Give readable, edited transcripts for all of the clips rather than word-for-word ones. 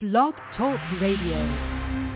Blog Talk Radio.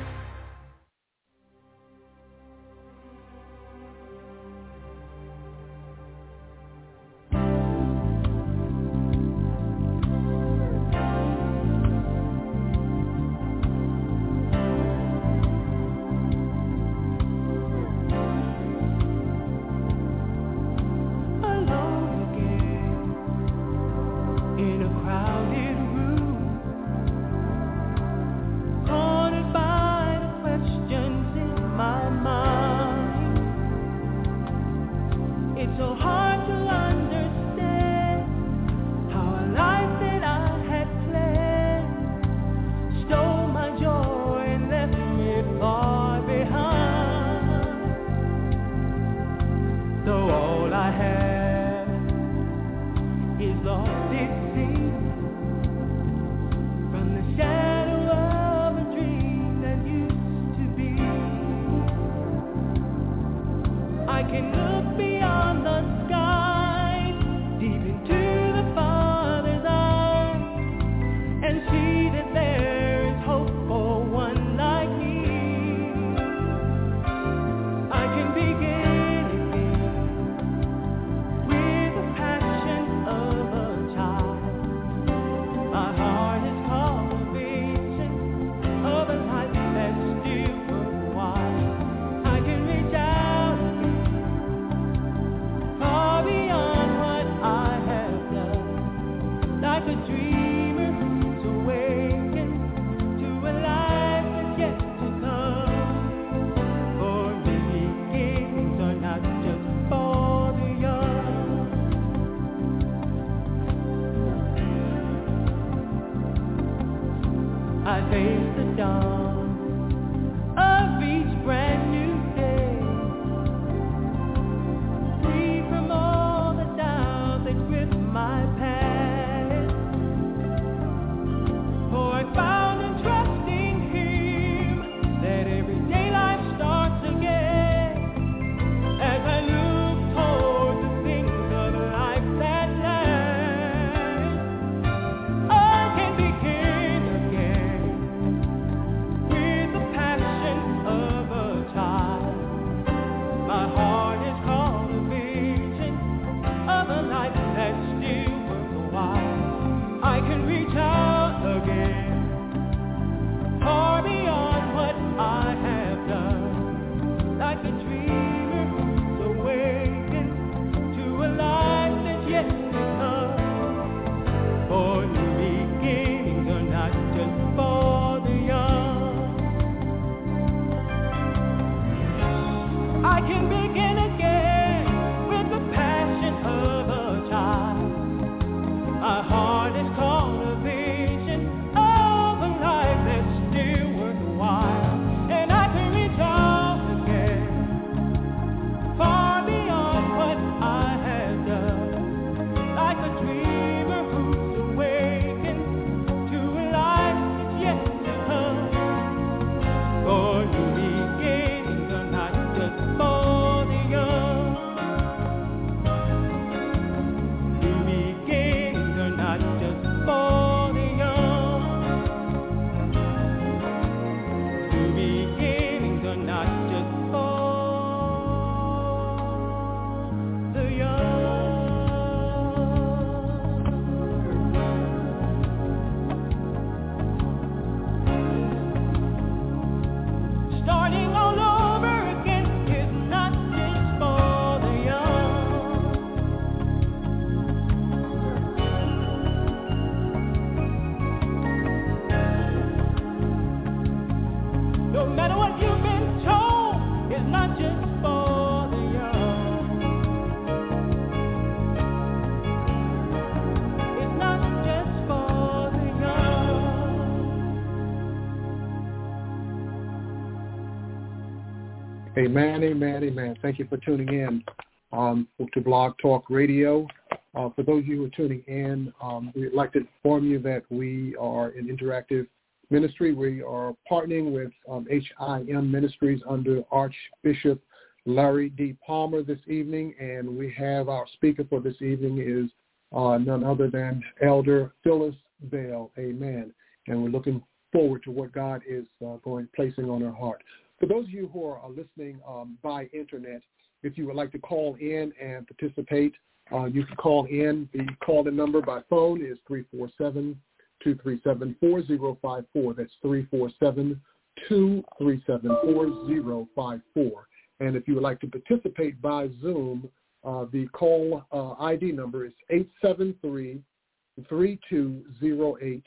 Amen, amen, amen. Thank you for tuning in to Blog Talk Radio. For those of you who are tuning in, we'd like to inform you that we are an interactive ministry. We are partnering with HIM Ministries under Archbishop Larry D. Palmer this evening, and we have our speaker for this evening is none other than Elder Phyllis Bell. Amen. And we're looking forward to what God is placing on our heart. For those of you who are listening by internet, if you would like to call in and participate, you can call in. The call-in number by phone is 347-237-4054. That's 347-237-4054. And if you would like to participate by Zoom, the call ID number is 873-3208-3208.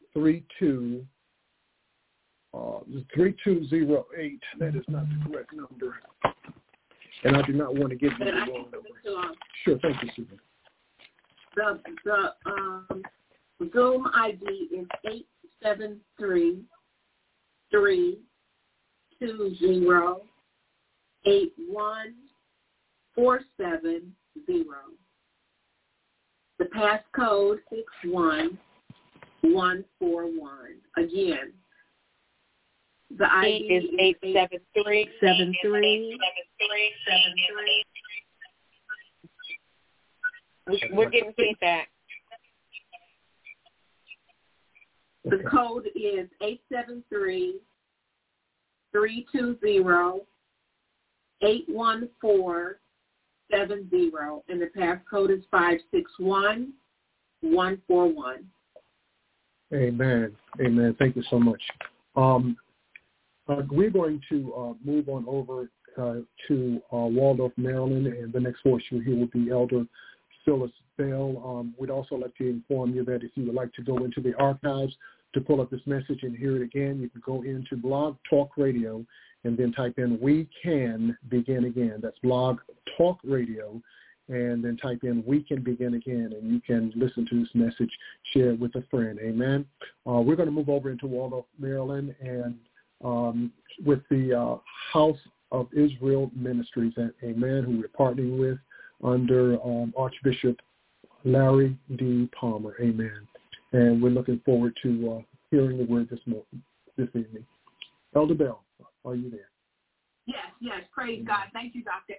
3208. That is not the correct number. And I do not want to give you the wrong number. Sure, thank you, Susan. The Zoom ID is 873-320-8147. The passcode 61141. Again, the ID is 873. We're getting feedback. The code is 873-320-81470, and the passcode is 561141. Amen. Amen. Thank you so much. We're going to move on over to Waldorf, Maryland, and the next voice you'll hear will be Elder Phyllis Bell. We'd also like to inform you that if you would like to go into the archives to pull up this message and hear it again, you can go into Blog Talk Radio and then type in "We Can Begin Again." That's Blog Talk Radio, and then type in "We Can Begin Again," and you can listen to this message, share it with a friend. Amen. We're going to move over into Waldorf, Maryland, and with the House of Israel Ministries, amen, who we're partnering with under Archbishop Larry D. Palmer, amen. And we're looking forward to hearing the word this evening. Elder Bell, are you there? Yes, praise God. Thank you, Dr.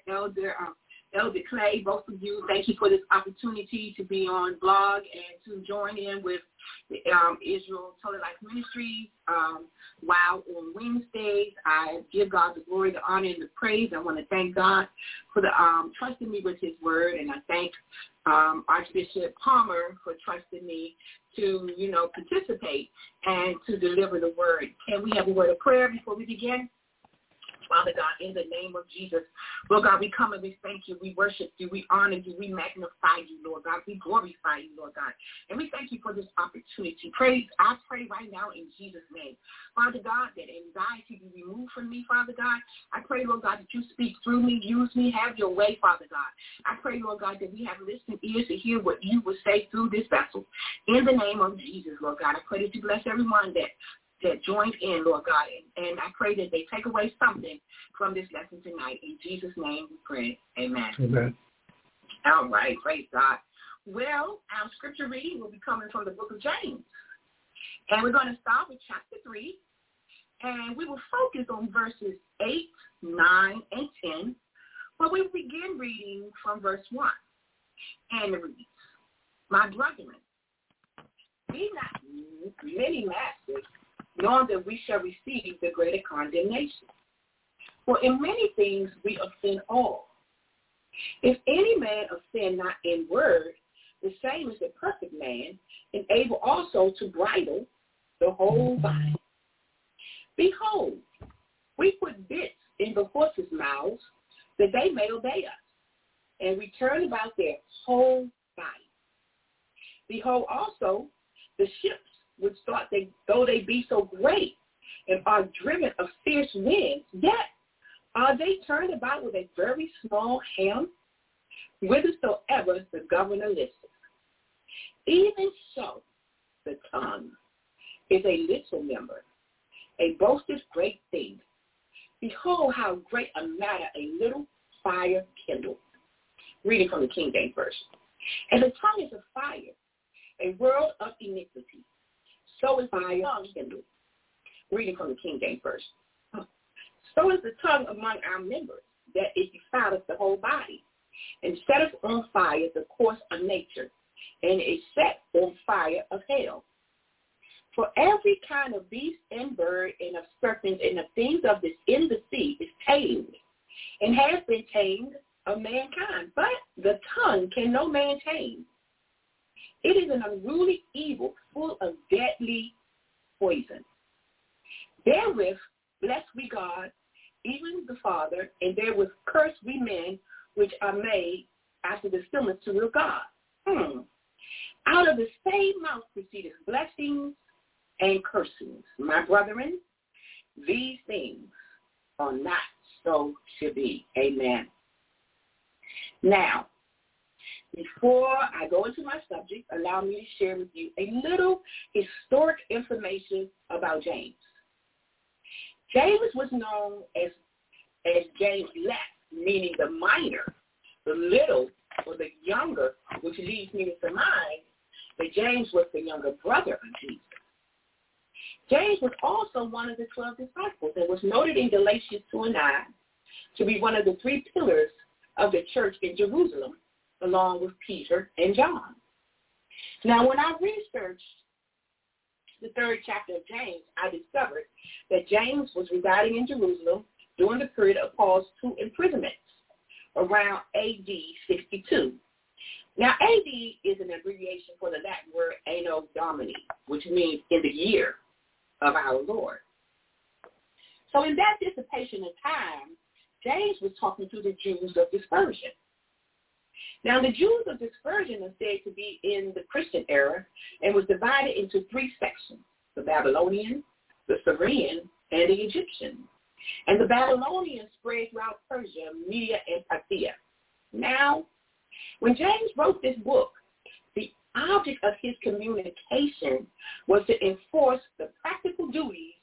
Elder Clay, both of you. Thank you for this opportunity to be on blog and to join in with the Israel Total Life Ministries. While on Wednesdays, I give God the glory, the honor, and the praise. I want to thank God for the trusting me with his word, and I thank Archbishop Palmer for trusting me to, participate and to deliver the word. Can we have a word of prayer before we begin? Father God, in the name of Jesus, Lord God, we come and we thank you, we worship you, we honor you, we magnify you, Lord God, we glorify you, Lord God, and we thank you for this opportunity. I pray right now in Jesus' name, Father God, that anxiety be removed from me, Father God. I pray, Lord God, that you speak through me, use me, have your way, Father God. I pray, Lord God, that we have listening ears to hear what you will say through this vessel. In the name of Jesus, Lord God, I pray that you bless everyone that joined in, Lord God, and I pray that they take away something from this lesson tonight. In Jesus' name we pray. Amen. Amen. All right, praise God. Well, our scripture reading will be coming from the book of James. And we're going to start with chapter 3, and we will focus on verses 8, 9, and 10, but we will begin reading from verse 1. And it reads, "My brethren, be not many masters, knowing that we shall receive the greater condemnation. For in many things we offend all. If any man offend not in word, the same is a perfect man, and able also to bridle the whole body. Behold, we put bits in the horses' mouths, that they may obey us, and we turn about their whole body. Behold also the ships, which thought though they be so great and are driven of fierce winds, yet are they turned about with a very small helm, whithersoever the governor listeth. Even so, the tongue is a little member, a boasteth great thing. Behold, how great a matter a little fire kindled." Reading from the King James Version. "And the tongue is a fire, a world of iniquity. So is fire kindled." Reading from the King James Version. "So is the tongue among our members, that it defileth the whole body, and setteth on fire the course of nature, and is set on fire of hell. For every kind of beast and bird and of serpents and of things of this in the sea is tamed and has been tamed of mankind. But the tongue can no man tame. It is an unruly evil full of deadly poison. Therewith bless we God, even the Father, and therewith curse we men which are made after the similitude of God. Out of the same mouth proceedeth blessings and cursings. My brethren, these things are not so to be. Amen. Now, before I go into my subject, allow me to share with you a little historic information about James. James was known as James Less, meaning the minor, the little, or the younger, which leads me to surmise that James was the younger brother of Jesus. James was also one of the 12 disciples and was noted in Galatians 2:9 to be one of the 3 pillars of the church in Jerusalem, along with Peter and John. Now, when I researched the 3rd chapter of James, I discovered that James was residing in Jerusalem during the period of Paul's 2 imprisonments, around A.D. 62. Now, A.D. is an abbreviation for the Latin word Anno Domini, which means in the year of our Lord. So in that dissipation of time, James was talking to the Jews of dispersion. Now, the Jews of dispersion are said to be in the Christian era and was divided into 3 sections: the Babylonian, the Syrian, and the Egyptian. And the Babylonians spread throughout Persia, Media, and Parthia. Now, when James wrote this book, the object of his communication was to enforce the practical duties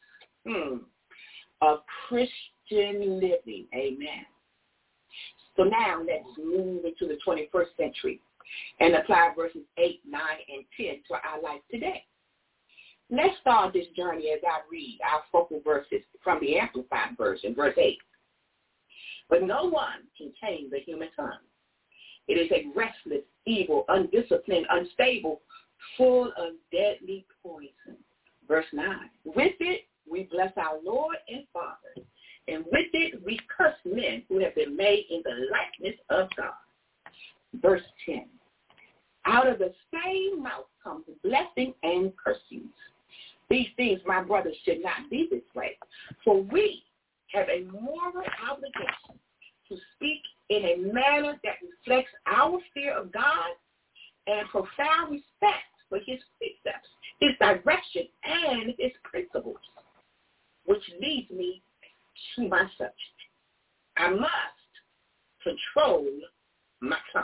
of Christian living. Amen. So now let's move into the 21st century and apply verses 8, 9, and 10 to our life today. Let's start this journey as I read our focal verses from the Amplified Version, verse 8. But no one can tame the human tongue. It is a restless, evil, undisciplined, unstable, full of deadly poison. Verse 9. With it we bless our Lord and Father, and with it we curse men who have been made in the likeness of God. Verse 10. Out of the same mouth comes blessing and cursings. These things, my brothers, should not be this way. For we have a moral obligation to speak in a manner that reflects our fear of God and profound respect for his precepts, his direction, and his principles. Which leads me to my subject. I must control my tongue.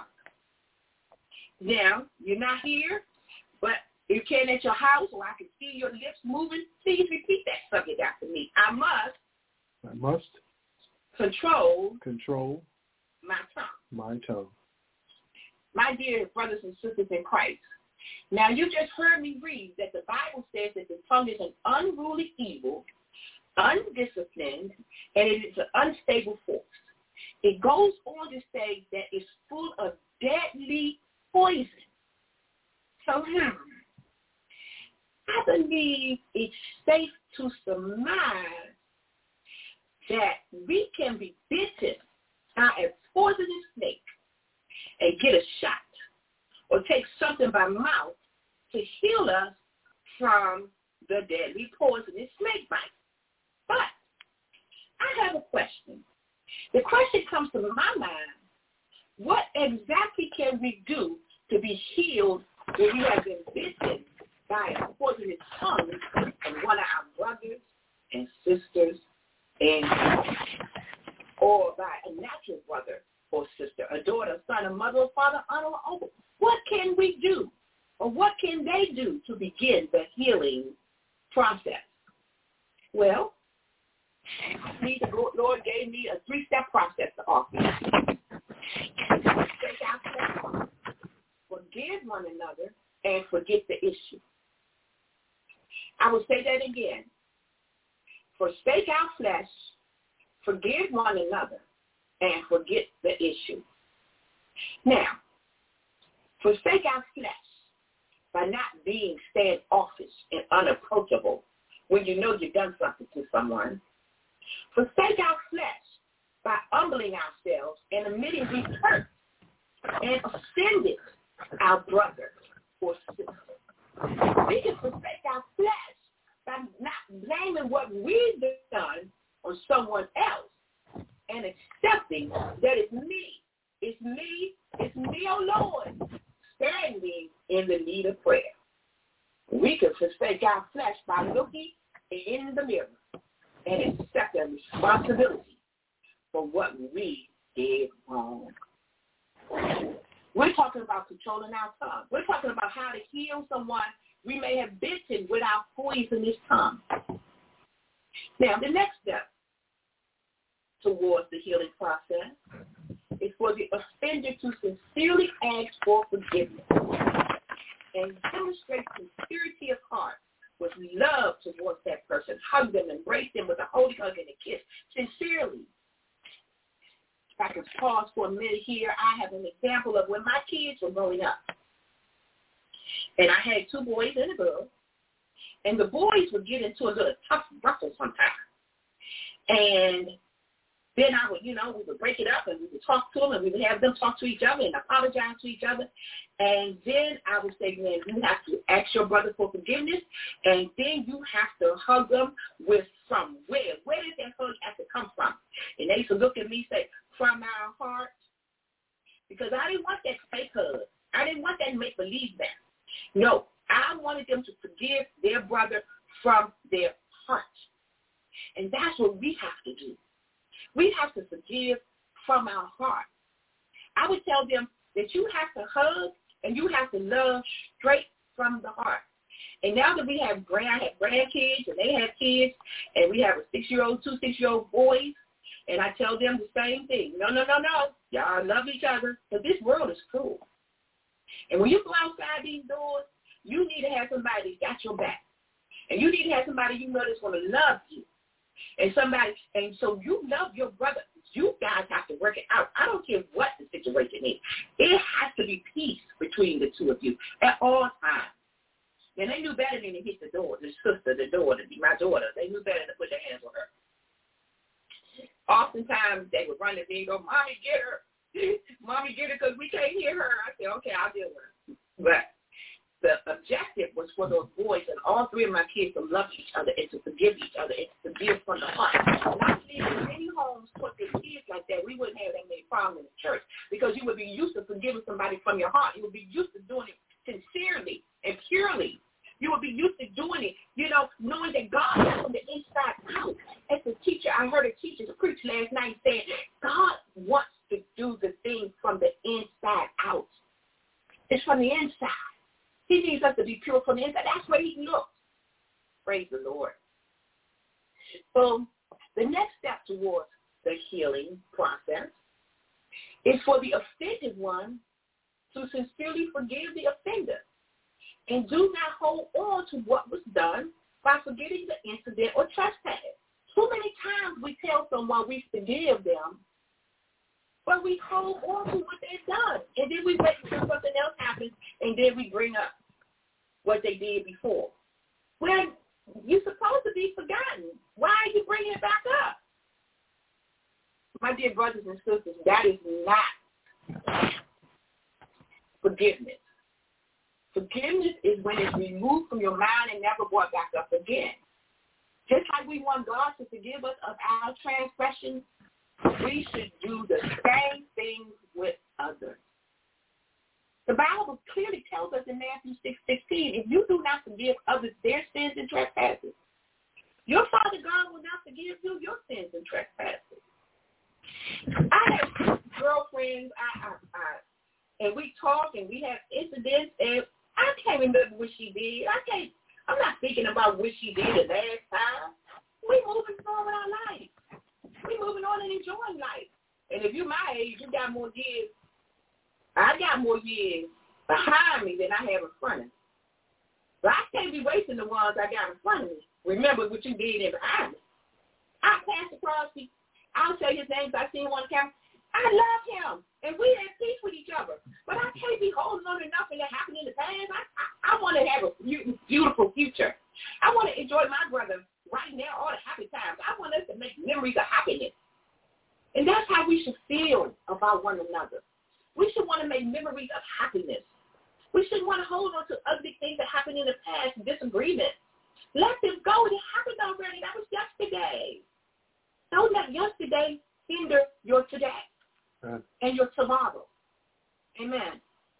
Now, you're not here, but you can at your house, or I can see your lips moving. Please repeat that subject after me. I must control my tongue. My dear brothers and sisters in Christ, now you just heard me read that the Bible says that the tongue is an unruly evil, undisciplined, and it is an unstable force. It goes on to say that it's full of deadly poison. So, I believe it's safe to surmise that we can be bitten by a poisonous snake and get a shot or take something by mouth to heal us from the deadly poisonous snake bite. But I have a question. The question comes to my mind, what exactly can we do to be healed when we have been bitten by a poisonous tongue from one of our brothers and sisters or by a natural brother or sister, a daughter, son, a mother, or father, aunt, or uncle? What can we do, or what can they do to begin the healing process? Well, the Lord gave me a 3-step process to offer. Forgive one another and forget the issue. I will say that again. Forsake our flesh, forgive one another, and forget the issue. Now, forsake our flesh. by not being standoffish and unapproachable when you know you've done something to someone. Forsake our flesh by humbling ourselves and admitting we hurt and offended our brother or sister. We can forsake our flesh by not blaming what we've done on someone else and accepting that it's me, oh Lord, standing in the need of prayer. We can forsake our flesh by looking in the mirror and accepting responsibility for what we did wrong. We're talking about controlling our tongue. We're talking about how to heal someone we may have bitten with our poisonous tongue. Now, the next step towards the healing process is for the offender to sincerely ask for forgiveness and demonstrate sincerity of heart with love towards that person. Hug them, embrace them with a holy hug and a kiss, sincerely. If I could pause for a minute here, I have an example of when my kids were growing up. And I had 2 boys and a girl. And the boys would get into a little tough ruffle sometimes. And then I would, we would break it up and we would talk to them and we would have them talk to each other and apologize to each other. And then I would say, man, you have to ask your brother for forgiveness, and then you have to hug them with from where? Where does that hug have to come from? And they used to look at me and say, from our heart. Because I didn't want that fake hug. I didn't want that make-believe that. No, I wanted them to forgive their brother from their heart. And that's what we have to do. We have to forgive from our heart. I would tell them that you have to hug and you have to love straight from the heart. And now that I have grandkids and they have kids, and we have a 6-year-old, 2 6-year-old boys, and I tell them the same thing. No. Y'all love each other, because this world is cruel. And when you go outside these doors, you need to have somebody that's got your back. And you need to have somebody you know that's going to love you. And so you love your brother. You guys have to work it out. I don't care what the situation is. It has to be peace between the two of you at all times. And they knew better than to hit the door, the sister, the daughter, my daughter. They knew better than to put their hands on her. Oftentimes they would run to me and go, Mommy, get her. Mommy, get her, because we can't hear her. I said, okay, I'll deal with her. But the objective was for those boys and all 3 of my kids to love each other and to forgive each other and to forgive from the heart. And I believe in many homes put their kids like that, we wouldn't have that many problems in the church, because you would be used to forgiving somebody from your heart. You would be used to doing it sincerely and purely. You would be used to doing it, knowing that God is from the inside out. As a teacher, I heard a teacher preach last night saying, God wants to do the thing from the inside out. It's from the inside. He needs us to be pure from the inside. That's where he looks. Praise the Lord. So the next step towards the healing process is for the offended one to sincerely forgive the offender and do not hold on to what was done by forgetting the incident or trespass. Too many times we tell someone we forgive them, but we hold on to what they've done. And then we wait until something else happens, and then we bring up what they did before. Well, you're supposed to be forgotten. Why are you bringing it back up? My dear brothers and sisters, that is not forgiveness. Forgiveness is when it's removed from your mind and never brought back up again. Just like we want God to forgive us of our transgressions, we should do the same thing with others. The Bible clearly tells us in Matthew 6:16, if you do not forgive others their sins and trespasses, your Father God will not forgive you your sins and trespasses. I have girlfriends, and we talk and we have incidents, and I can't remember what she did. I'm not thinking about what she did the last time. We moving on with our life. We moving on and enjoying life. And if you're my age, you got more years. I got more years behind me than I have in front of me. But I can't be wasting the ones I got in front of me. Remember what you did in behind me. I passed across the, I'll tell you his name because I seen him on the camera. I love him, and we're at peace with each other. But I can't be holding on to nothing that happened in the past. I want to have a beautiful future. I want to enjoy my brother right now, all the happy times. I want us to make memories of happiness. And that's how we should feel about one another. We should want to make memories of happiness. We should want to hold on to ugly things that happened in the past, disagreements. Let them go. It happened already. That was yesterday. Don't let yesterday hinder your today and your tomorrow. Amen.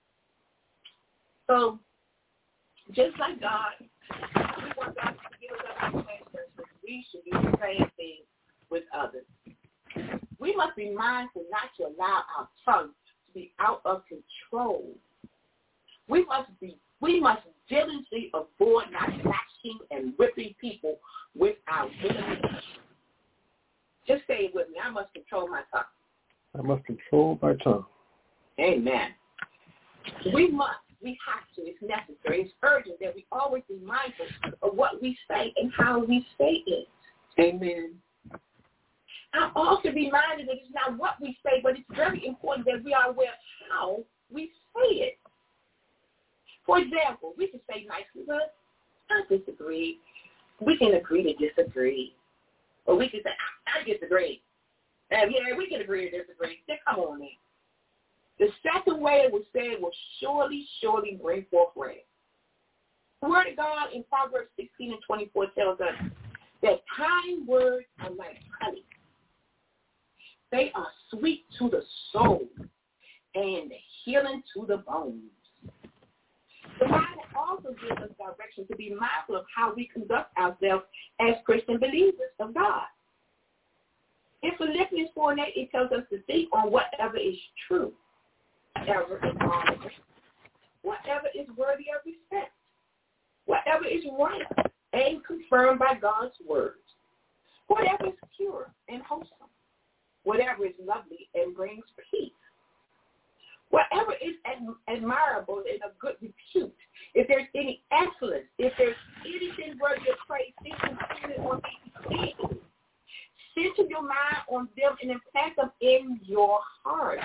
So, just like God, we want God to give us our transgressions. We should do the same thing with others. We must be mindful not to allow our tongue to be out of control. We must diligently avoid not lashing and whipping people with our lips. Just say it with me. I must control my tongue. I must control my tongue. Amen. We have to. It's necessary. It's urgent that we always be mindful of what we say and how we say it. Amen. I also be minded that it's not what we say, but it's very important that we are aware of how we say it. For example, we can say nicely, but I disagree. We can agree to disagree. Or we can say, I disagree. Yeah, we can agree to disagree. Then come on in. The second way it was said will surely bring forth rain. The word of God in Proverbs 16 and 24 tells us that kind words are like honey. They are sweet to the soul and healing to the bones. The Bible also gives us direction to be mindful of how we conduct ourselves as Christian believers of God. In Philippians 4:8, it tells us to think on whatever is true, whatever is honorable, whatever is worthy of respect, whatever is right and confirmed by God's words, whatever is pure and wholesome, whatever is lovely and brings peace, whatever is admirable and of good repute, if there's any excellence, if there's anything worthy of praise, think consider on these things. Center your mind on them and implant them in your heart.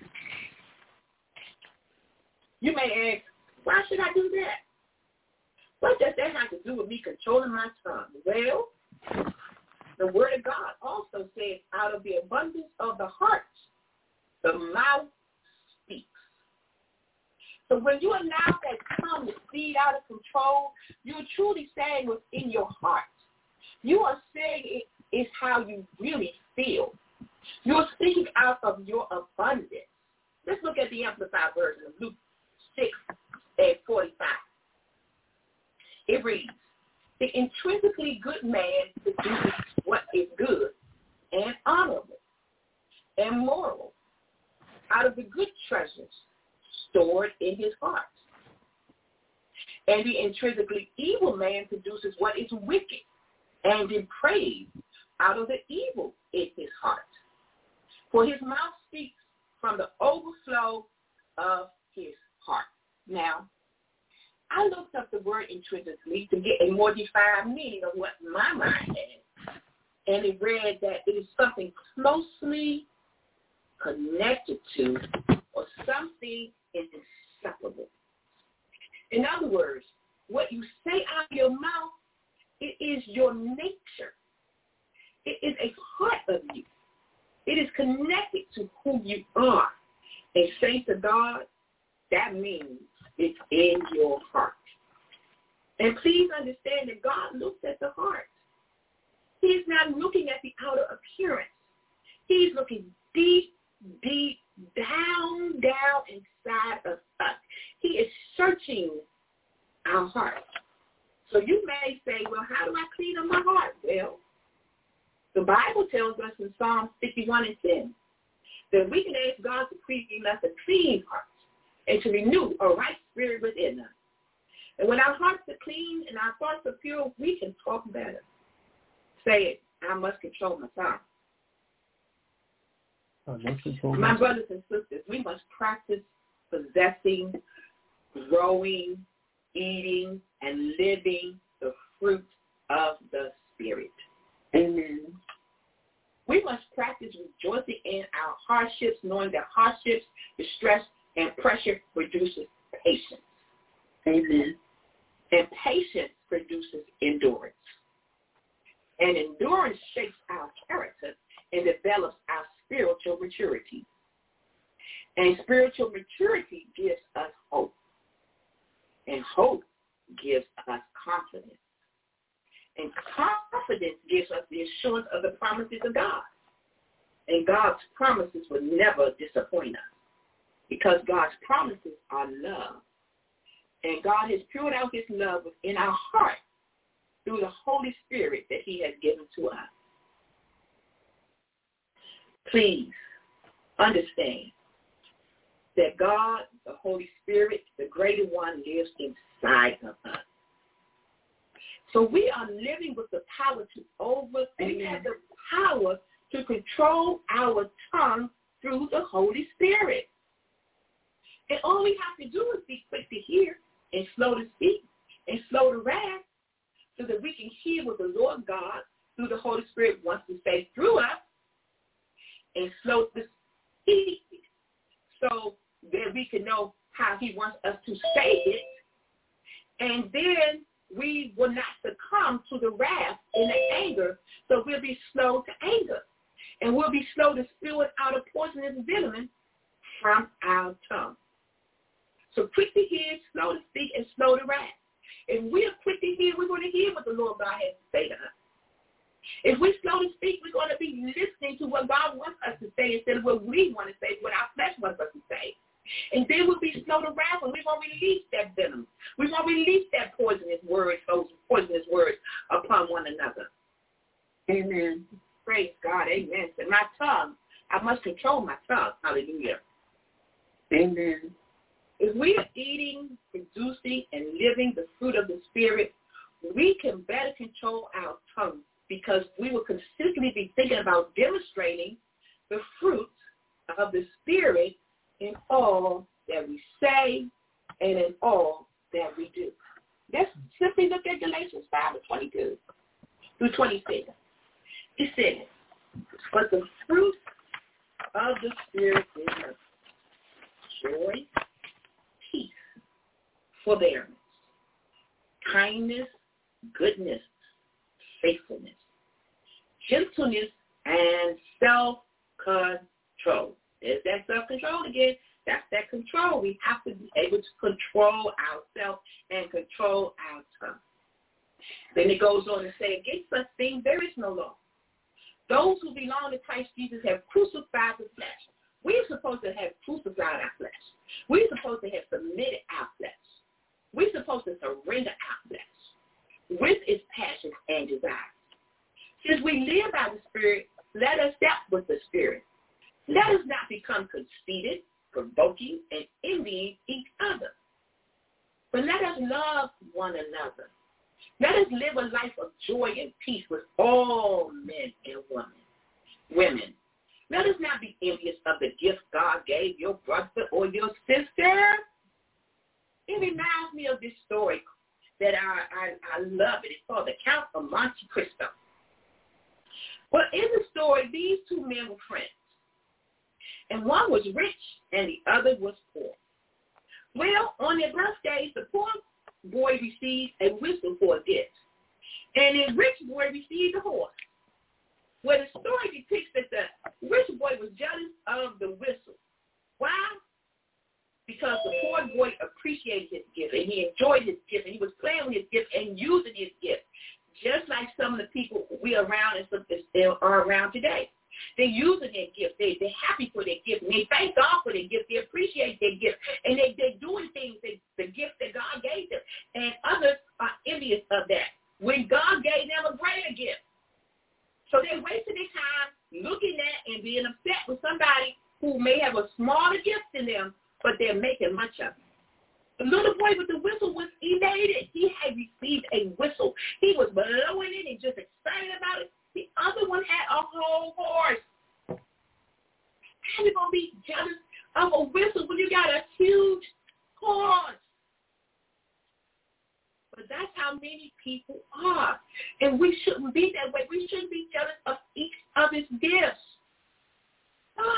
You may ask, why should I do that? What does that have to do with me controlling my tongue? Well, the Word of God also says, out of the abundance of the heart, the mouth speaks. So when you allow that tongue to speed out of control, you're truly saying what's in your heart. You are saying it is how you really feel. You're speaking out of your abundance. Let's look at the Amplified version of Luke 6:45. It reads, the intrinsically good man produces what is good and honorable and moral out of the good treasures stored in his heart. And the intrinsically evil man produces what is wicked and depraved out of the evil in his heart. For his mouth speaks from the overflow of his heart. Now, I looked up the word intrinsically to get a more defined meaning of what my mind had. And it read that it is something closely connected to or something inseparable. In other words, what you say out of your mouth, it is your nature. It is a part of you. It is connected to who you are. And saints of God, that means it's in your heart. And please understand that God looks at the heart. He's not looking at the outer appearance. He's looking deep, deep, down inside of us. He is searching our heart. So you may say, well, how do I clean up my heart? Well, the Bible tells us in Psalm 51:10 that we can ask God to create in us a clean heart and to renew a right spirit within us. And when our hearts are clean and our thoughts are pure, we can talk better. Say it, I must control my tongue. My brothers and sisters, we must practice possessing, growing, eating, and living the fruit of the Spirit. Amen. We must practice rejoicing in our hardships, knowing that hardships, distress, and pressure produces patience. Amen. And patience produces endurance. And endurance shapes our character and develops our spiritual maturity. And spiritual maturity gives us hope. And hope gives us confidence. And confidence gives us the assurance of the promises of God. And God's promises will never disappoint us because God's promises are love. And God has poured out his love within our heart through the Holy Spirit that he has given to us. Please understand that God, the Holy Spirit, the greater one, lives inside of us. So we are living with the power to we have the power to control our tongue through the Holy Spirit. And all we have to do is be quick to hear and slow to speak and slow to wrath so that we can hear what the Lord God through the Holy Spirit wants to say through us, and slow to speak so that we can know how he wants us to say it. And then we will not succumb to the wrath and the anger, so we'll be slow to anger. And we'll be slow to spew out a poisonous venom from our tongue. So quick to hear, slow to speak, and slow to wrath. If we are quick to hear, we're going to hear what the Lord God has to say to us. If we're slow to speak, we're going to be listening to what God wants us to say instead of what we want to say, what our flesh wants us to say. And then we'll be slow to wrath, and we're going to release that venom. We're going to release that poisonous words, those poisonous words upon one another. Amen. Praise God. Amen. So my tongue, I must control my tongue. Hallelujah. Amen. If we are eating, producing, and living the fruit of the Spirit, we can better control our tongue because we will consistently be thinking about demonstrating the fruit of the Spirit in all that we say and in all that we do. Let's simply look at Galatians 5:22 through 26. It says, but the fruit of the Spirit is joy, peace, forbearance, kindness, goodness, faithfulness, gentleness, and self-control. There's that self-control again. That's that control. We have to be able to control ourselves and control our tongue. Then it goes on to say, against such things there is no law. Those who belong to Christ Jesus have crucified the flesh. We're supposed to have crucified our flesh. We're supposed to have submitted our flesh. We're supposed to surrender our flesh with its passions and desires. Since we live by the Spirit, let us step with the Spirit. Let us not become conceited, provoking, and envying each other. But let us love one another. Let us live a life of joy and peace with all men and women. Let us not be envious of the gift God gave your brother or your sister. It reminds me of this story that I love it. It's called The Count of Monte Cristo. Well, in the story, these two men were friends. And one was rich and the other was poor. Well, on their birthdays, the poor boy received a whistle for a gift. And the rich boy received a horse. Well, the story depicts that the rich boy was jealous of the whistle. Why? Because the poor boy appreciated his gift, and he enjoyed his gift, and he was playing with his gift and using his gift, just like some of the people we are around and some are around today. They're using their gift. They're happy for their gift. And they thank God for their gift. They appreciate their gift. And they're doing things, the gift that God gave them. And others are envious of that when God gave them a greater gift. So they're wasting their time looking at and being upset with somebody who may have a smaller gift than them, but they're making much of it. The little boy with the whistle was elated. He had received a whistle. He was blowing it and just excited about it. The other one had a whole horse. How are you going to be jealous of a whistle when you got a huge horse? But that's how many people are. And we shouldn't be that way. We shouldn't be jealous of each other's gifts.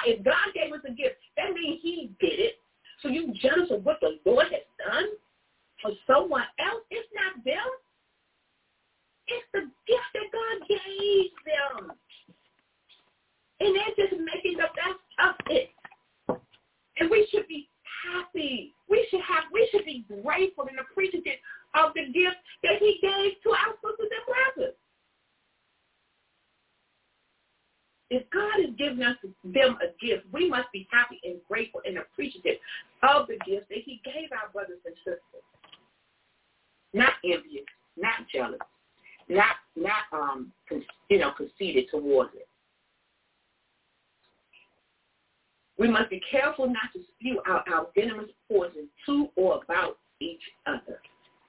if God gave us a gift, that means he did it. So you jealous of what the Lord has done for someone else? It's not them. It's the gift that God gave them. And they're just making the best of it. And we should be happy. We should be grateful and appreciative of the gift that he gave to our sisters and brothers. If God has given them a gift, we must be happy and grateful and appreciative of the gifts that he gave our brothers and sisters. Not envious, not jealous, not conceited towards it. We must be careful not to spew out our venomous poison to or about each other.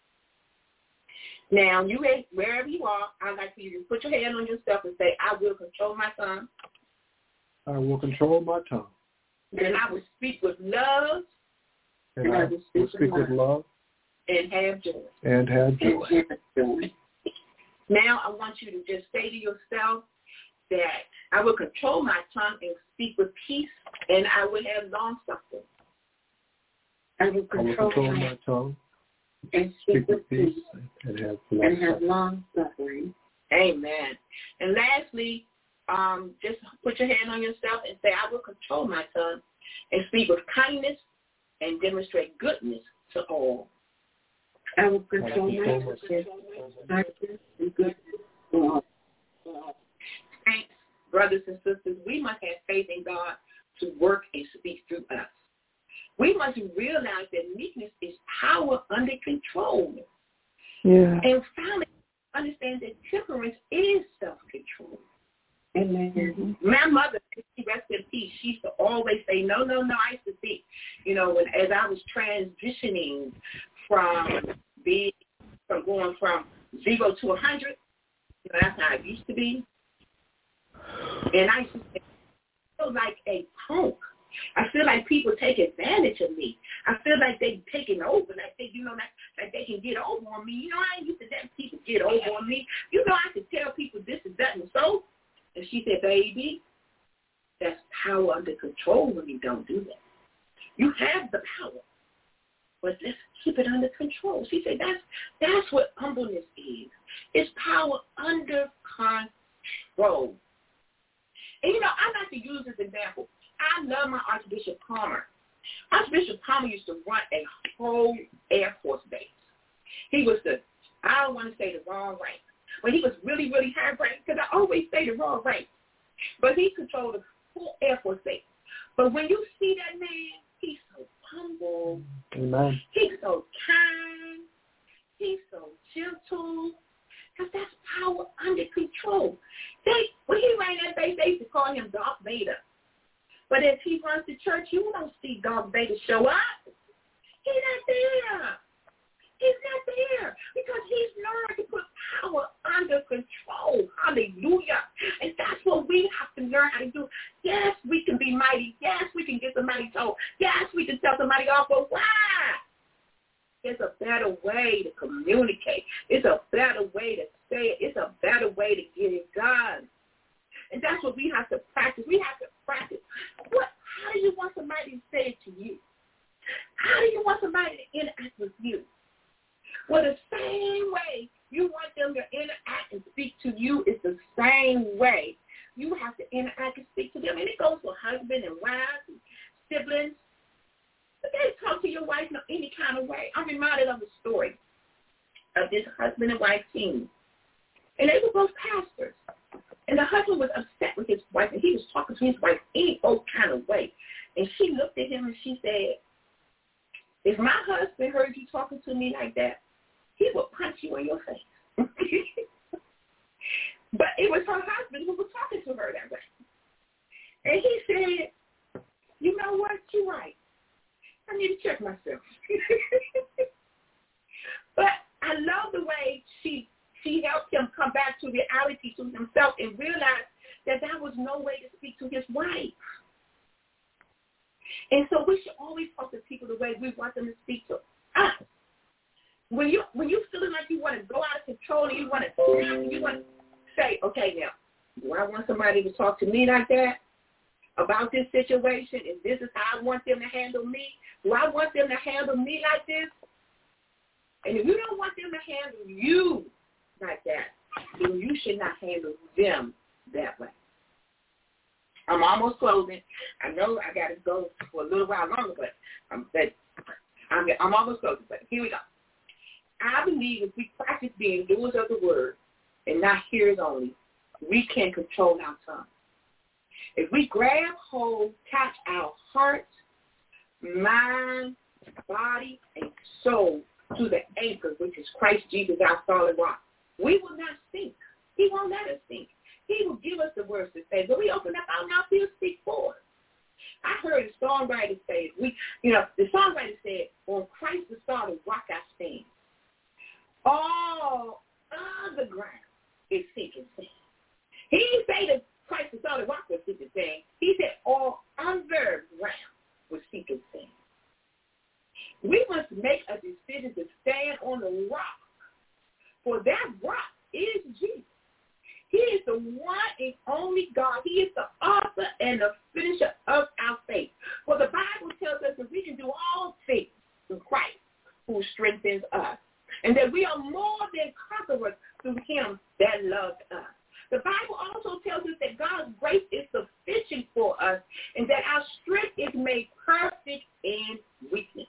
Now, wherever you are, I'd like for you to put your hand on yourself and say, I will control my tongue. I will control my tongue. Then I will speak with love. And I will speak with love. And have joy. And have joy. Now, I want you to just say to yourself that I will control my tongue and speak with peace, and I will have long suffering. I will control my tongue and speak with peace and have long suffering. Amen. And lastly, just put your hand on yourself and say, I will control my tongue and speak with kindness and demonstrate goodness to all. I will control my tongue and goodness to all. Thanks, brothers and sisters. We must have faith in God to work and speak through us. We must realize that meekness is power under control. Yeah. And finally, understand that temperance is self-control. Amen. My mother, she rest in peace, she used to always say, no. I used to think, as I was transitioning from going from 0 to 100, that's how it used to be. And I used to feel like a punk. I feel like people take advantage of me. I feel like they're taking over, like they can get over on me. I ain't used to let people get over on me. I could tell people this is that and so. And she said, baby, that's power under control when you don't do that. You have the power, but let's keep it under control. She said, that's what humbleness is. It's power under control. And, I like to use this example. I love my Archbishop Palmer. Archbishop Palmer used to run a whole Air Force base. He was I don't want to say the wrong rank, but he was really, really high rank because I always say the wrong rank. But he controlled the whole Air Force base. But when you see that man, he's so humble. Amen. He's so kind. He's so gentle. Because that's power under control. When he ran that base, they used to call him Darth Vader. But if he runs the church, you don't see Darth Vader show up. He's not there. He's not there because he's learned to put power under control. Hallelujah. And that's what we have to learn how to do. Yes, we can be mighty. Yes, we can get somebody told. Yes, we can tell somebody off, but why? There's a better way to communicate. It's a better way to say it. It's a better way to get it done. And that's what we have to practice. We have to practice. How do you want somebody to say it to you? How do you want somebody to interact with you? Well, the same way you want them to interact and speak to you is the same way you have to interact and speak to them. And it goes for husband and wives and siblings. But they talk to your wife in any kind of way. I'm reminded of the story of this husband and wife team. And they were both pastors. And the husband was upset with his wife, and he was talking to his wife any old kind of way. And she looked at him and she said, if my husband heard you talking to me like that, he would punch you in your face. But it was her husband who was talking to her that way. And he said, you know what, you're right. I need to check myself. But I love the way she helped him come back to reality, to himself, and realize that was no way to speak to his wife. And so we should always talk to people the way we want them to speak to us. When you feeling like you want to go out of control and you want to say, okay, now, do I want somebody to talk to me like that? about this situation, and this is how I want them to handle me. Do I want them to handle me like this? And if you don't want them to handle you like that, then you should not handle them that way. I'm almost closing. I know I got to go for a little while longer, but I'm almost closing. But here we go. I believe if we practice being doers of the word and not hearers only, we can control our tongue. If we grab hold, catch our heart, mind, body, and soul to the anchor, which is Christ Jesus, our solid rock, we will not sink. He won't let us sink. He will give us the words to say, but we open up our mouth, he'll speak for us. I heard a songwriter say, the songwriter said, on Christ the solid rock I stand. All other ground is sinking sand. He didn't say that Christ the solid rock was sinking sand. He said all other ground was sinking sand. We must make a decision to stand on the rock, for that rock is Jesus. He is the one and only God. He is the author and the finisher of our faith. For the Bible tells us that we can do all things through Christ who strengthens us, and that we are more than conquerors through him that loved us. The Bible also tells us that God's grace is sufficient for us and that our strength is made perfect in weakness.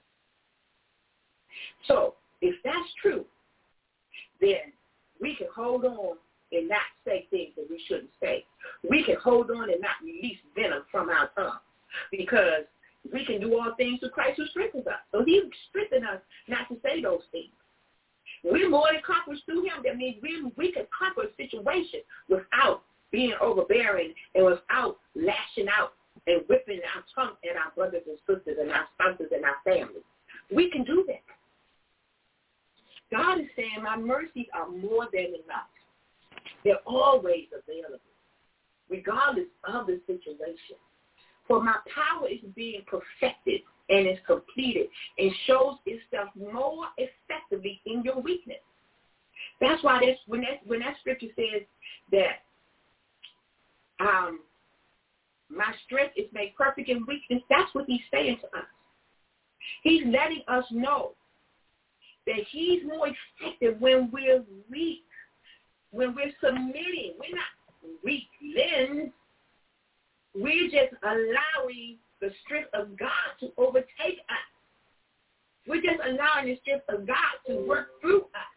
So if that's true, then we can hold on and not say things that we shouldn't say. We can hold on and not release venom from our tongue, because we can do all things through Christ who strengthens us. So he strengthens us not to say those things. We're more than conquerors through him. That means we can conquer a situation without being overbearing and without lashing out and whipping our tongue at our brothers and sisters and our spouses and our families. We can do that. God is saying my mercies are more than enough. They're always available, regardless of the situation. For my power is being perfected and is completed and shows itself more effectively in your weakness. That's why when that scripture says that my strength is made perfect in weakness, that's what he's saying to us. He's letting us know that he's more effective when we're weak, when we're submitting. We're not weak then. We're just allowing the strength of God to overtake us. We're just allowing the strength of God to work through us.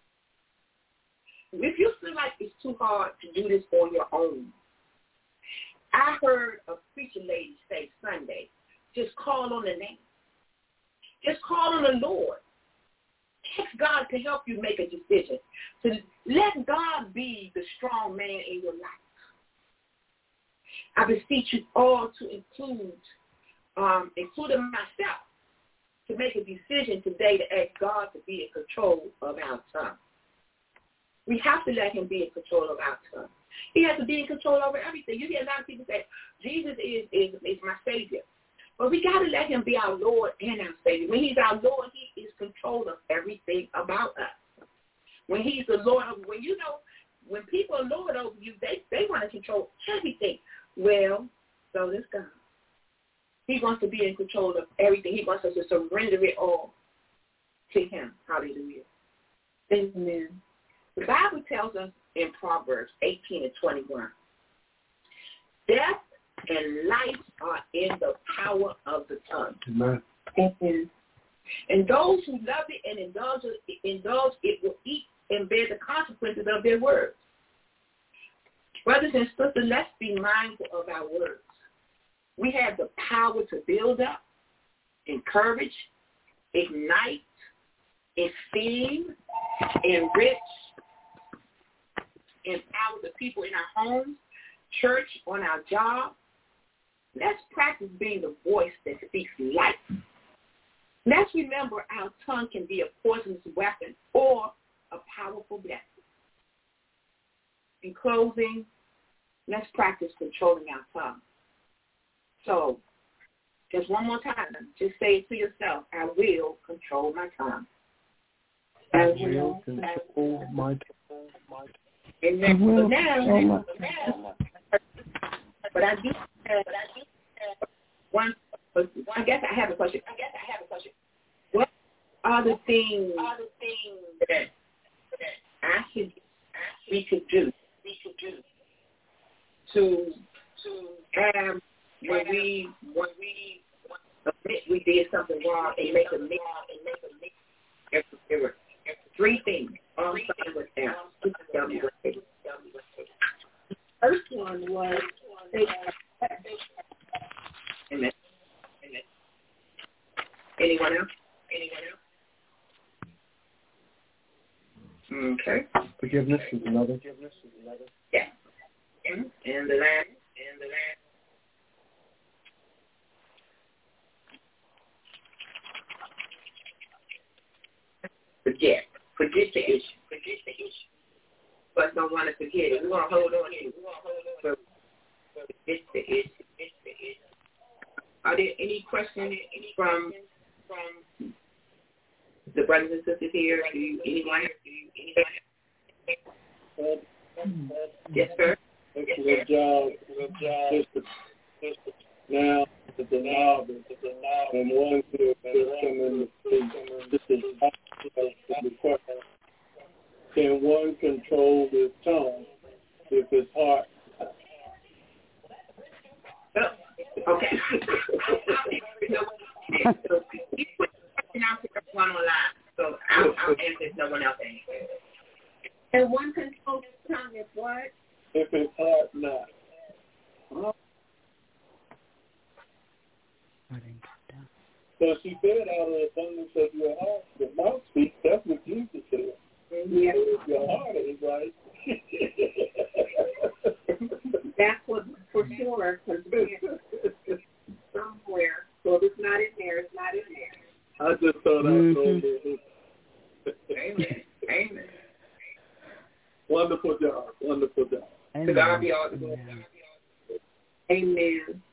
If you feel like it's too hard to do this on your own, I heard a preacher lady say Sunday, just call on the name. Just call on the Lord. Ask God to help you make a decision. To let God be the strong man in your life. I beseech you all to including myself, to make a decision today to ask God to be in control of our tongue. We have to let him be in control of our tongue. He has to be in control over everything. You hear a lot of people say, Jesus is my Savior. But we got to let him be our Lord and our Savior. When he's our Lord, he is control of everything about us. When he's the Lord of, when people are Lord over you, they want to control everything. Well, so does God. He wants to be in control of everything. He wants us to surrender it all to him. Hallelujah. Amen. The Bible tells us in Proverbs 18 and 21, death and life are in the power of the tongue. Amen. Amen. And those who love it and indulge it will eat and bear the consequences of their words. Brothers and sisters, let's be mindful of our words. We have the power to build up, encourage, ignite, esteem, enrich, empower the people in our homes, church, on our job. Let's practice being the voice that speaks life. Let's remember our tongue can be a poisonous weapon or a powerful blessing. In closing, let's practice controlling our tongue. So, just one more time, just say it to yourself, I will control my tongue. I will control my tongue. Amen. But I do I guess I have a question. What are the things that we could do to have when we admit we did something wrong and make a mistake? There were three things. I'm starting with that. The first one was Anyone else? Okay. Forgiveness is another. Yeah. And the last. Forget the issue. But don't want to forget it. We want to hold on to it. Forget the issue. Are there any questions from the brothers and sisters here? Anyone? Yes, sir. Good job. Now, the novice, and one could come in can one control his tongue if his heart? Okay. One on live, so I'll answer if no one else answers. and one controls his tongue if what? If his heart not. So she said, out of the abundance of your heart, the mouth speaks. That's what Jesus said. Yeah. Your heart is right. That's what for sure, because somewhere. So if it's not in there, it's not in there. I just thought I told you. Amen. Wonderful job. To God be all the glory. Amen.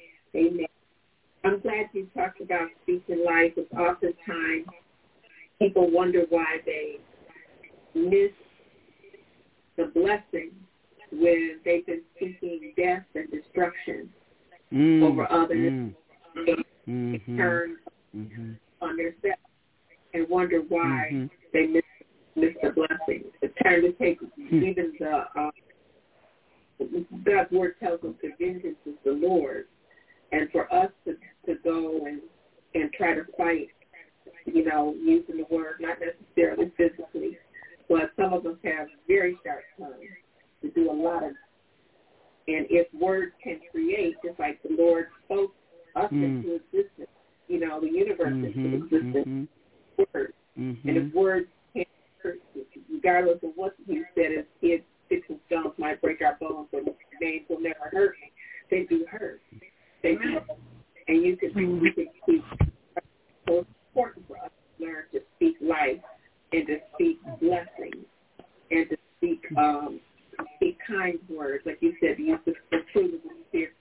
I'm glad you talked about speaking life, because oftentimes people wonder why they miss the blessing when they've been speaking death and destruction over others. They turn on themselves and wonder why they miss the blessing. It's time to take even God's word tells us the vengeance is the Lord. And for us to go and try to fight, using the word, not necessarily physically, but some of us have very sharp tongues to do a lot of. And if words can create, just like the Lord spoke us into existence, the universe into existence, words. And if words can't hurt, regardless of what he said, if kids, sticks and stones might break our bones, but names will never hurt me. They do hurt. They do. And you can speak. So it's important for us to learn to speak life and to speak blessings and to speak kind words, like you said, use the fruit of the Spirit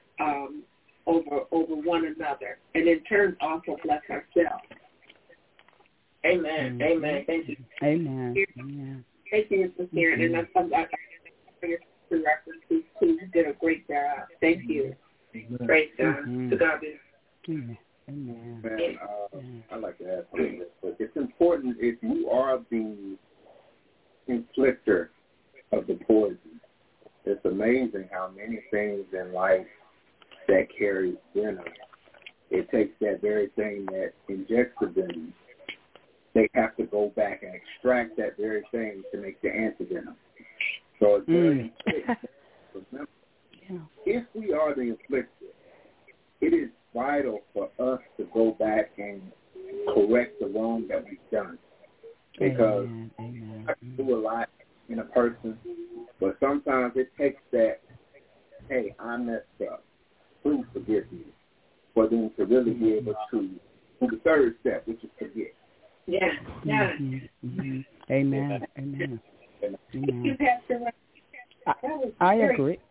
over one another, and in turn also bless ourselves. Amen. Thank you. Amen. Thank you, Mr. Karen, and that's something I for your references too. You did a great job. Thank you. Great job. To God be. Amen. I'd like to add something. It's important if you are the inflictor of the poison. It's amazing how many things in life that carry venom. It takes that very thing that injects the venom. They have to go back and extract that very thing to make the antivenom. So it's very important. Remember, if we are the inflictor, it is vital for us to go back and correct the wrong that we've done. Because I can do a lot in a person, but sometimes it takes that, hey, I messed up, please forgive me, for them to really be able to do the third step, which is forget. Yeah. Amen. I agree.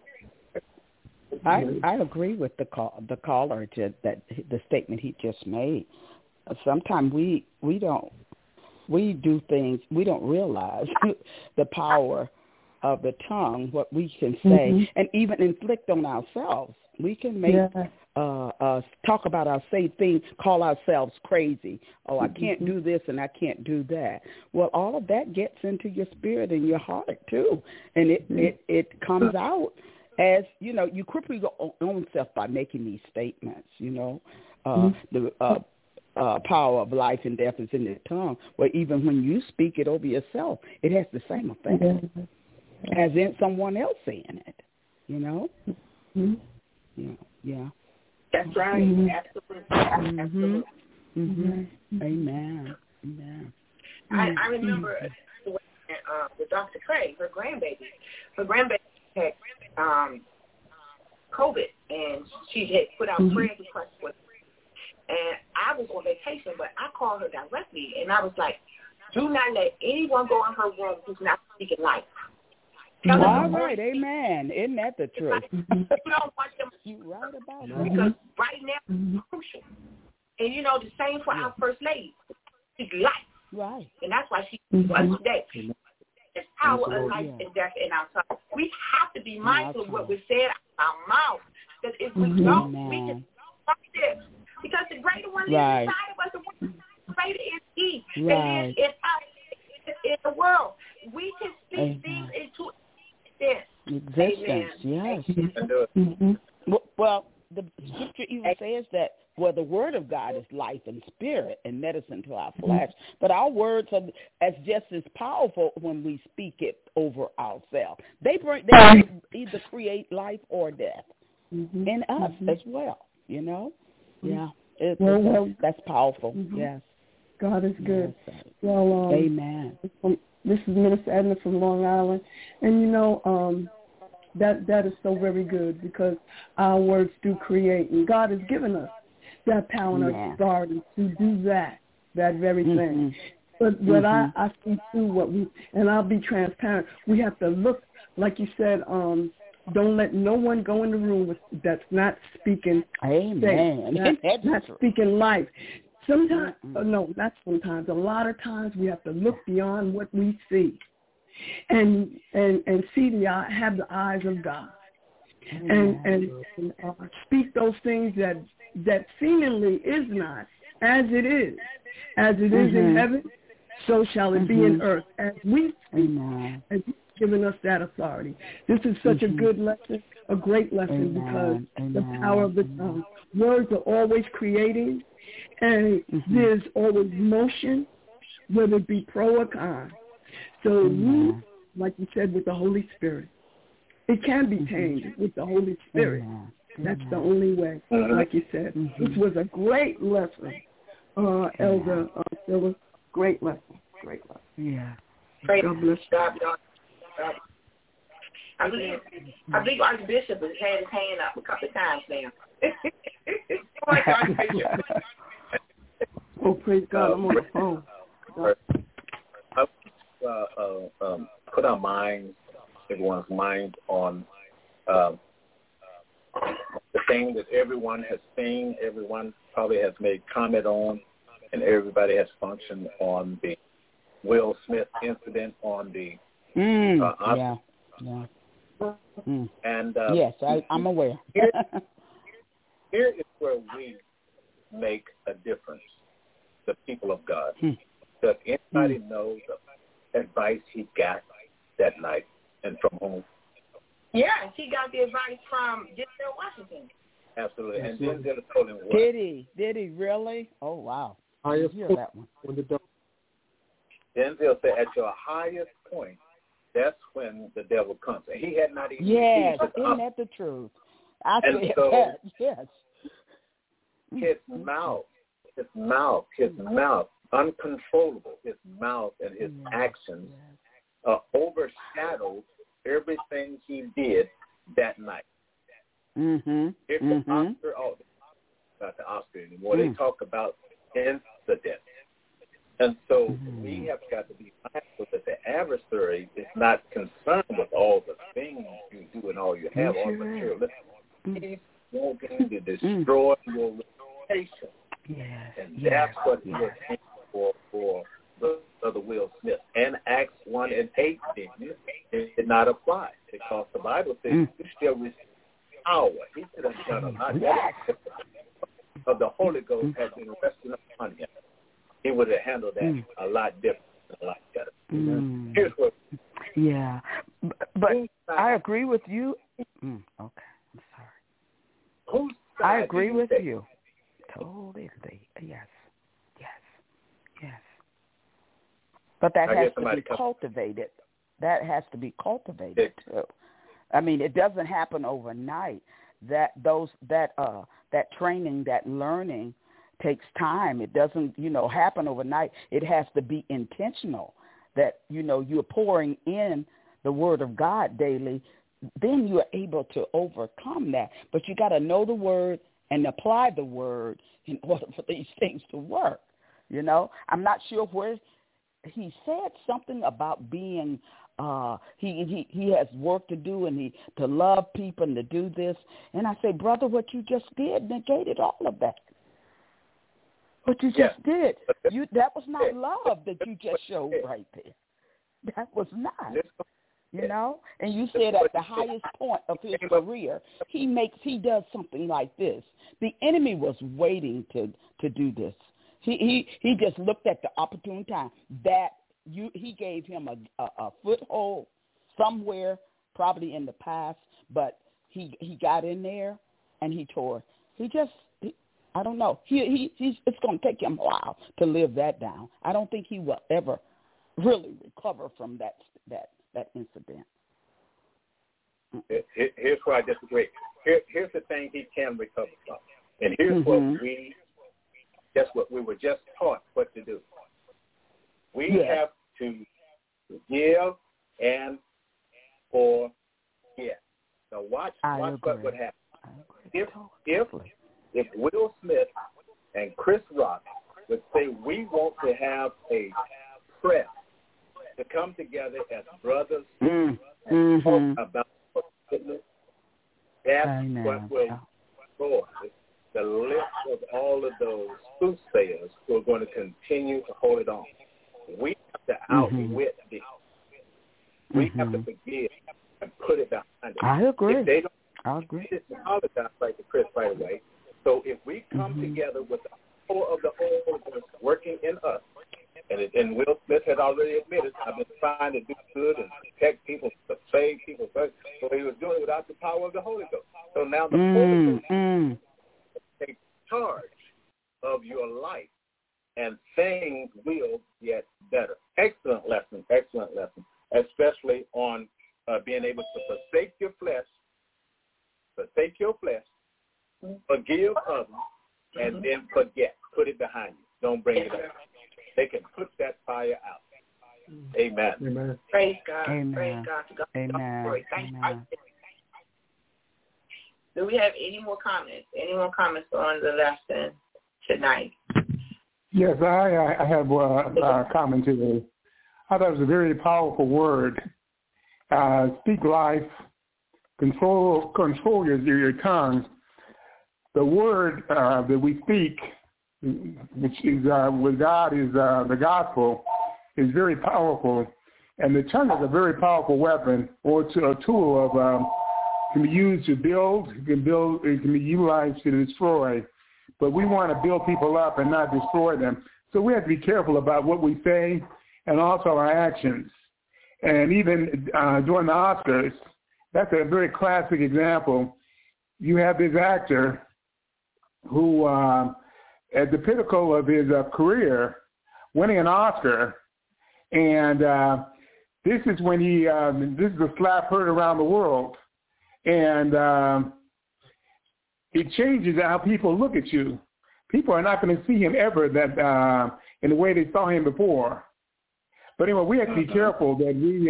I agree with the caller that the statement he just made. Sometimes we do things, we don't realize the power of the tongue, what we can say, and even inflict on ourselves. We can make talk about things, call ourselves crazy. Oh, I can't do this and I can't do that. Well, all of that gets into your spirit and your heart too, and it comes out as you cripple your own self by making these statements. The power of life and death is in the tongue. Where even when you speak it over yourself, it has the same effect as in someone else saying it. Yeah. That's right. Absolutely. Amen. I remember with Dr. Craig, her grandbaby had COVID, and she had put out prayer requests with her. And I was on vacation, but I called her directly, and I was like, do not let anyone go in her room who's not speaking life. All right, amen. Isn't that the truth? You don't want them. You're right about that. Because right now it's crucial. And, the same for our First Lady. She's life. Right. And that's why she's us today. There's power of life and death in our tongue. We have to be mindful of what we said out of our mouth. Because if we don't, we can fuck this. Because the greater one is inside of us, the greater is He. It is in us, in the world. We can speak things into existence. Yes. Well, the scripture even says that the word of God is life and spirit and medicine to our flesh. But our words are just as powerful when we speak it over ourselves. They either create life or death in us as well. Yeah. That's powerful. Yes. God is good. Yes. Well, amen. This is Minister Edna from Long Island, and that is so very good because our words do create, and God has given us that power and authority to do that very thing. But what I see too, and I'll be transparent, we have to look, like you said, don't let no one go in the room that's not speaking faith, not speaking life. Sometimes, not sometimes, a lot of times we have to look beyond what we see and see have the eyes of God and speak those things that seemingly is not as it is. As it is in heaven, so shall it be in earth. As we speak, as He's given us that authority. This is such a good lesson, a great lesson, because the power of the tongue. Words are always creating, and there's always motion, whether it be pro or con. So we, like you said, with the Holy Spirit, it can be tamed with the Holy Spirit. That's the only way, like you said. This was a great lesson, Elder Phyllis. Great lesson. Yeah. God bless you. I believe Archbishop has had his hand up a couple of times now. Oh, praise God! I'm on the phone. Put our minds, everyone's mind, on the thing that everyone has seen, everyone probably has made comment on, and everybody has functioned on the Will Smith incident on the And yes, I'm aware. Here is where we make a difference, the people of God. Does anybody know the advice he got that night and from whom? Yes, he got the advice from Denzel Washington. Absolutely. And Denzel told him what? Did he really? Oh, wow. I hear that one. Denzel said, at your highest point, that's when the devil comes. And he had not even isn't that the truth? I said that, yes. His mouth, uncontrollable, his mouth and his actions overshadowed everything he did that night. If the Oscar, not the Oscar anymore, they talk about incident. And so we have got to be mindful that the adversary is not concerned with all the things you do and all you have on material. He's wanting to destroy your reputation. And that's what he was aiming for Brother Will Smith. And Acts 1:8, did not apply because the Bible says he still receives power. He could have done a lot better. Of the Holy Ghost has been resting upon him. He would have handled that a lot different, a lot better. Here's what. Yeah, but I agree with you. Okay, I'm sorry. I agree with you. Totally. Yes. But that has to be cultivated. That has to be cultivated too. I mean, it doesn't happen overnight. That training, that learning takes time. It doesn't, happen overnight. It has to be intentional. That, you're pouring in the Word of God daily, then you're able to overcome that. But you got to know the Word and apply the Word in order for these things to work. I'm not sure where he said something about being he has work to do and to love people and to do this. And I say, brother, what you just did negated all of that. What you just did, that was not love that you just showed right there. That was not, And you said at the highest point of his career, he does something like this. The enemy was waiting to do this. He just looked at the opportune time that he gave him a foothold somewhere, probably in the past, but he got in there and he tore. I don't know. It's going to take him a while to live that down. I don't think he will ever really recover from that incident. Here's where I disagree. Here's the thing he can recover from, and here's what we were just taught what to do. We have to give and forget. Now watch what would happen. If Will Smith and Chris Rock would say we want to have a press to come together as brothers and talk about forgiveness, that's what will go. The list of all of those soothsayers who are going to continue to hold on. We have to outwit this. We have to forgive and put it behind us. I agree. If they don't, I agree. Apologize like to Chris right away. So if we come together with the power of the Holy Ghost working in us, and Will Smith had already admitted, I've been trying to do good and protect people, to save people, so he was doing it without the power of the Holy Ghost. So now the Holy Ghost takes charge of your life, and things will get better. Excellent lesson, especially on being able to forsake your flesh, forgive others, and then forget. Put it behind you. Don't bring it up. They can put that fire out. Amen. Amen. Praise God. Amen. Praise God. To God. Amen. Amen. Do we have any more comments? Any more comments on the lesson tonight? Yes, I have a comment today. I thought it was a very powerful word. Speak life. Control your tongue. The word that we speak, which is with God, is the gospel, is very powerful. And the tongue is a very powerful weapon, or a tool of can be used to build. It can be utilized to destroy. But we want to build people up and not destroy them. So we have to be careful about what we say and also our actions. And even during the Oscars, that's a very classic example. You have this actor who, at the pinnacle of his career, winning an Oscar, and this is when this is a slap heard around the world, and it changes how people look at you. People are not going to see him ever in the way they saw him before. But anyway, we have to be careful that we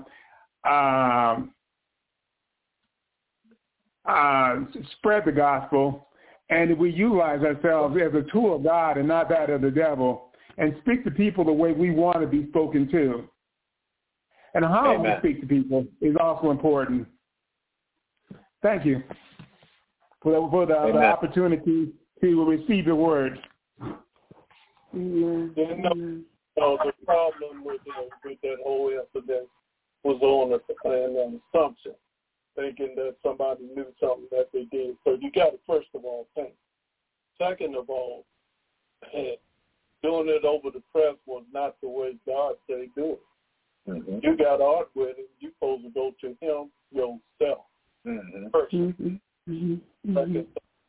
spread the gospel, and we utilize ourselves as a tool of God and not that of the devil, and speak to people the way we want to be spoken to. And how we speak to people is also important. Thank you for the opportunity to receive the word. The problem with that whole incident was on an assumption, thinking that somebody knew something that they did. So you got to, first of all, think. Second of all, doing it over the press was not the way God said do it. Mm-hmm. You got art with it, you're supposed to go to him yourself. Mm-hmm. Personally. Mm-hmm. Mm-hmm.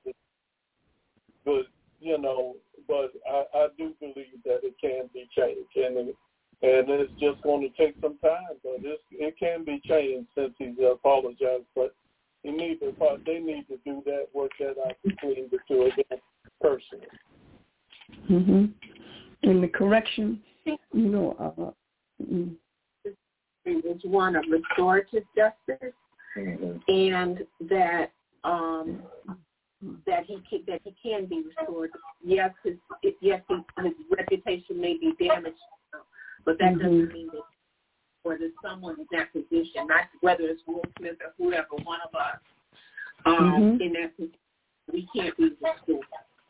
But, you know, but I do believe that it can be changed. And it's just going to take some time, but it can be changed since he's apologized. But they need to do that, work that out between the two of them personally. Mm-hmm. And the correction, you know, it was one of restorative justice, and that he can be restored. Yes, his reputation may be damaged, but that doesn't mean that, or that someone in that position, not whether it's Will Smith or whoever, one of us, in that position, we can't be restored.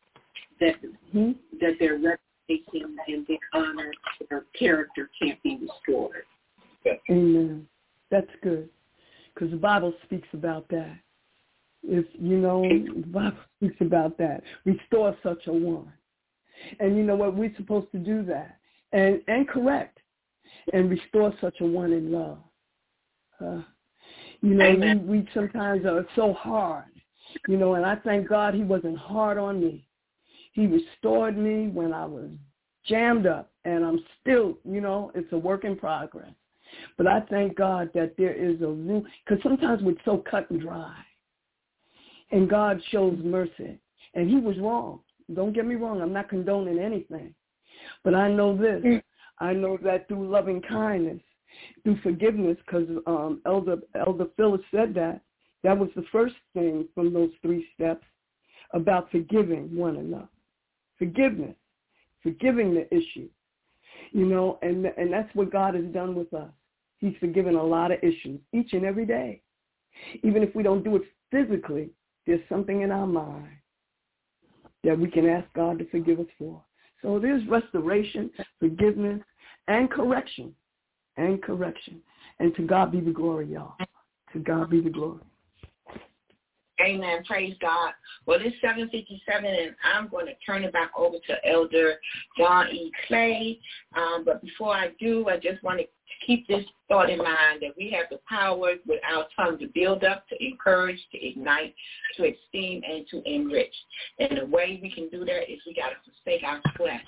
That their reputation and their honor, their character can't be restored. Amen. That's good, because the Bible speaks about that. If you know, the Bible speaks about that. Restore such a one, and you know what? We're supposed to do that and correct and restore such a one in love. You know, we sometimes are so hard, you know, and I thank God he wasn't hard on me. He restored me when I was jammed up, and I'm still, you know, it's a work in progress. But I thank God that there is a room, because sometimes we're so cut and dry, and God shows mercy. And he was wrong. Don't get me wrong. I'm not condoning anything. But I know this. I know that through loving kindness, through forgiveness, because Elder Phyllis said that was the first thing from those 3 steps about forgiving one another. Forgiveness, forgiving the issue, you know, and that's what God has done with us. He's forgiven a lot of issues each and every day. Even if we don't do it physically, there's something in our mind that we can ask God to forgive us for. So there's restoration, forgiveness, and correction. And to God be the glory, y'all. To God be the glory. Amen. Praise God. Well, it's 7:57, and I'm going to turn it back over to Elder John E. Clay. But before I do, I just want to keep this thought in mind that we have the power with our tongue to build up, to encourage, to ignite, to esteem, and to enrich. And the way we can do that is we got to forsake our flesh.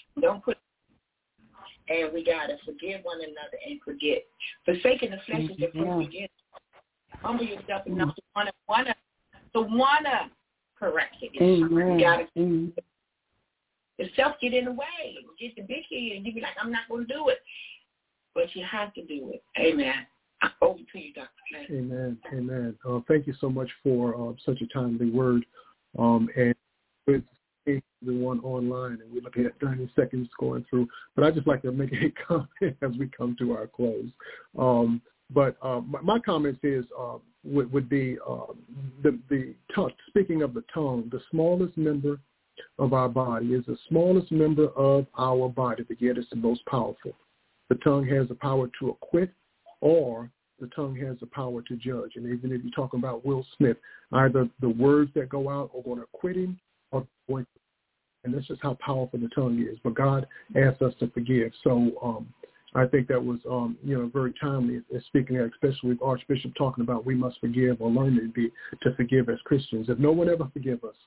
And we got to forgive one another and forget. Forsaking the flesh is the first beginning. Humble yourself enough to want to correct it. You got to. The self get in the way. Get the big head and you be like, I'm not going to do it. But you have to do it. Amen. Over to you, Dr. Clay. Amen. Thank you so much for such a timely word. And with everyone online, and we're looking at 90 seconds going through. But I'd just like to make a comment as we come to our close. But my comments would be the tongue. Speaking of the tongue, the smallest member of our body is the smallest member of our body, but yet it's the most powerful. The tongue has the power to acquit, or the tongue has the power to judge. And even if you're talking about Will Smith, either the words that go out are going to acquit him, or going to, and that's just how powerful the tongue is. But God asks us to forgive. So I think that was, very timely, speaking of, especially with Archbishop talking about we must forgive or learn to forgive as Christians. If no one ever forgive us,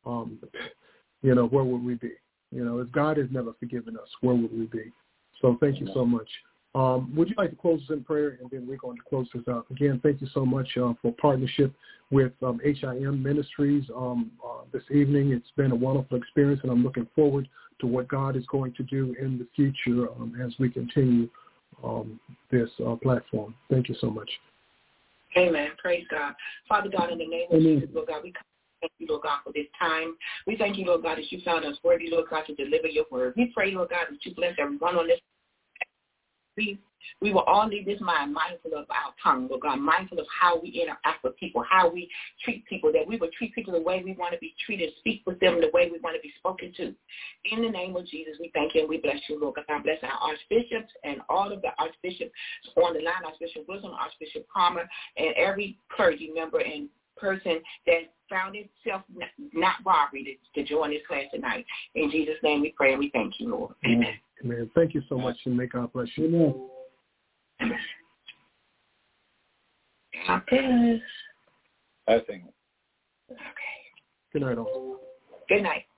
where would we be? If God has never forgiven us, where would we be? So thank you so much. Would you like to close us in prayer, and then we're going to close this out? Again, thank you so much for partnership with HIM Ministries this evening. It's been a wonderful experience, and I'm looking forward to what God is going to do in the future as we continue this platform. Thank you so much. Amen. Praise God. Father God, in the name of Jesus, Lord God, we thank you, Lord God, for this time. We thank you, Lord God, that you found us worthy, Lord God, to deliver your word. We pray, Lord God, that you bless everyone on this. We We will all leave this mind mindful of our tongue, Lord God, mindful of how we interact with people, how we treat people, that we will treat people the way we want to be treated, speak with them the way we want to be spoken to. In the name of Jesus, we thank you and we bless you, Lord God. Bless our archbishops and all of the archbishops on the line, Archbishop Wilson, Archbishop Palmer, and every clergy member and person that found itself not robbery to join this class tonight. In Jesus' name we pray and we thank you, Lord. Amen. Amen. Thank you so much, and may God bless you. Amen. God bless. I think. Okay. Good night, all. Good night.